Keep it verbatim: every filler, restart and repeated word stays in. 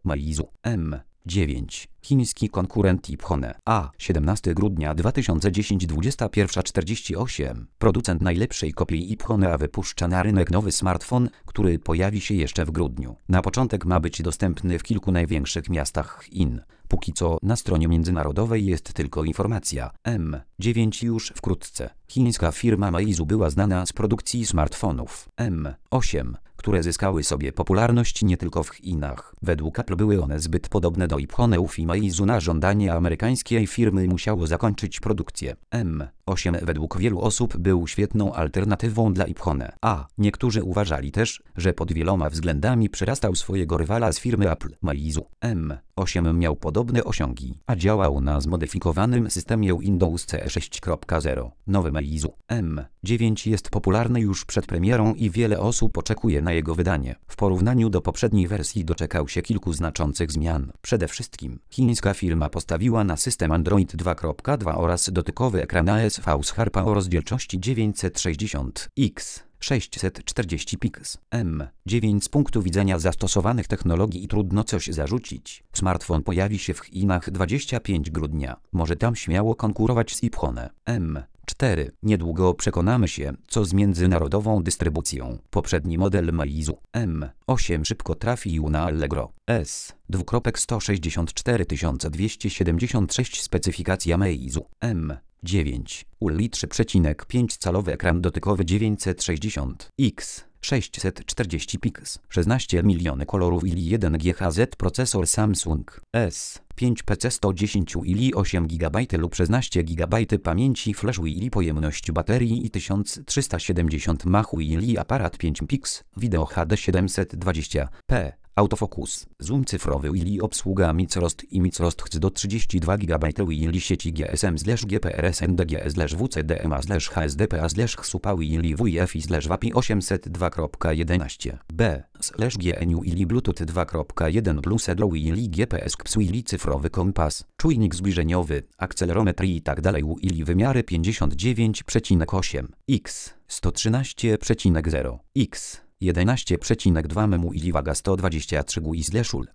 Meizu M dziewięć. Chiński konkurent Iphone A. siedemnastego grudnia dwa tysiące dziesiątego dwudziesta pierwsza czterdzieści osiem. Producent najlepszej kopii Iphone A wypuszcza na rynek nowy smartfon, który pojawi się jeszcze w grudniu. Na początek ma być dostępny w kilku największych miastach Chin. Póki co na stronie międzynarodowej jest tylko informacja. M dziewięć już wkrótce. Chińska firma Meizu była znana z produkcji smartfonów M osiem, które zyskały sobie popularność nie tylko w Chinach. Według Apple były one zbyt podobne do iPhone'ów i Meizu na żądanie amerykańskiej firmy musiało zakończyć produkcję. M osiem według wielu osób był świetną alternatywą dla iPhone A. Niektórzy uważali też, że pod wieloma względami przerastał swojego rywala z firmy Apple. Meizu M osiem miał podobne osiągi, a działał na zmodyfikowanym systemie Windows C E sześć kropka zero. Nowy Meizu M dziewięć jest popularny już przed premierą i wiele osób oczekuje na jego wydanie. W porównaniu do poprzedniej wersji doczekał się kilku znaczących zmian. Przede wszystkim chińska firma postawiła na system Android dwa kropka dwa oraz dotykowy ekran A S V z Harpa o rozdzielczości dziewięćset sześćdziesiąt na sześćset czterdzieści piks. M dziewięć z punktu widzenia zastosowanych technologii i trudno coś zarzucić. Smartfon pojawi się w Chinach dwudziestego piątego grudnia. Może tam śmiało konkurować z iPhone M cztery. Niedługo przekonamy się, co z międzynarodową dystrybucją. Poprzedni model Meizu M osiem szybko trafił na Allegro. S sto sześćdziesiąt cztery tysiące dwieście siedemdziesiąt sześć. Specyfikacja Meizu M dziewięć U L I trzy przecinek pięć calowy ekran dotykowy dziewięćset sześćdziesiąt na sześćset czterdzieści piks, szesnaście milionów kolorów I L I jeden G H Z, procesor Samsung S pięć P C sto dziesięć I L I osiem gigabajtów lub szesnaście gigabajtów pamięci flash I L I, pojemność baterii i tysiąc trzysta siedemdziesiąt mAh I L I, aparat pięć piks, wideo H D siedemset dwadzieścia p. Autofokus, zoom cyfrowy I L I, obsługa Microsoft i Microsoft H D do trzydzieści dwa gigabajty I L I, sieci G S M G P R S N D G W C D M A H S D P A Super I L I W I F I W A P I osiemset dwa kropka jedenaście B G N U I L I Bluetooth dwa kropka jeden plus Edlow I L I G P S K P S I L I, cyfrowy kompas, czujnik zbliżeniowy, akcelerometr i tak dalej. U I L I wymiary pięćdziesiąt dziewięć przecinek osiem na sto trzynaście przecinek zero na jedenaście przecinek dwa mm. U I L I waga sto dwadzieścia trzy gramów.